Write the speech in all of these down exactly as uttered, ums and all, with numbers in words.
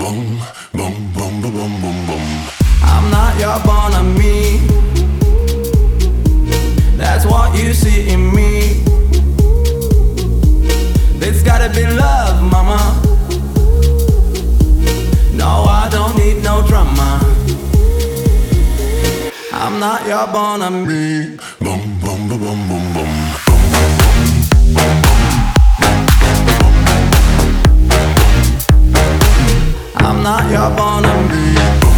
boom, boom, boom, boom, boom, boom, boom. I'm not your born of me. That's what you see in me. It's gotta be love, mama. No, I don't need no drama. I'm not your born of me. Boom, boom, boom, boom, boom, boom. I'm not your born of me.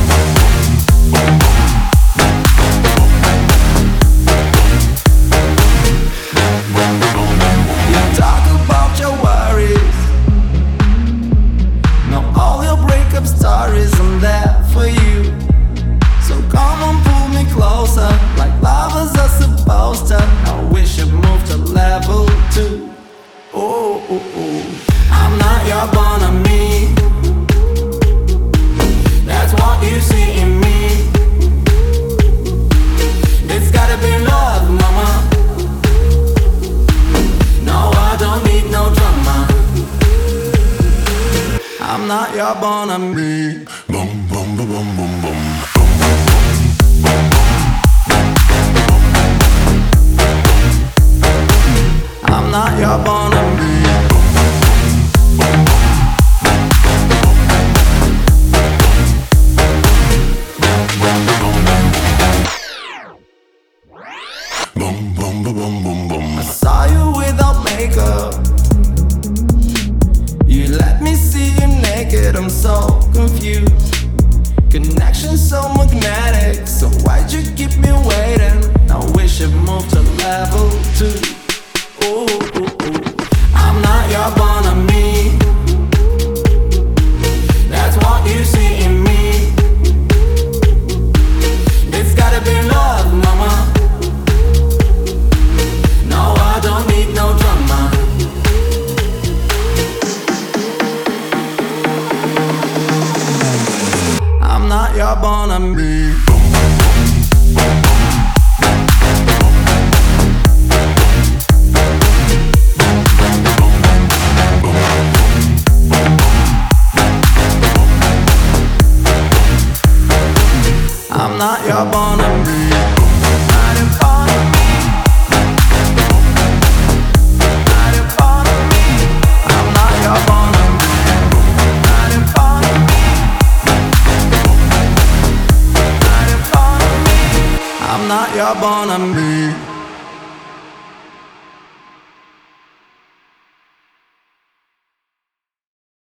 You talk about your worries. Now all your breakup stories, I'm there for you. So come on, pull me closer, like lovers are supposed to. I wish you'd move to level two. Oh, oh, oh. I'm not your born of me. That's what you see in me. It's gotta be love, mama. No, I don't need no drama. I'm not your born of me. Boom, boom, boom, boom, boom, boom. I'm not your born of me. Boom, boom, boom, boom, boom, boom. I saw you without makeup. You let me see you naked, I'm so confused. Connection so magnetic, so why'd you keep me waiting? I wish you'd move to level two. Ooh, ooh, ooh. I'm not your born of me. That's what you see in me. It's gotta be love, mama. No, I don't need no drama. I'm not your born of me. I'm not your born of me. Not your born of me. Not your born of me. I'm not your born of me. Not your born of me. Not your born of me. I'm not your born of me.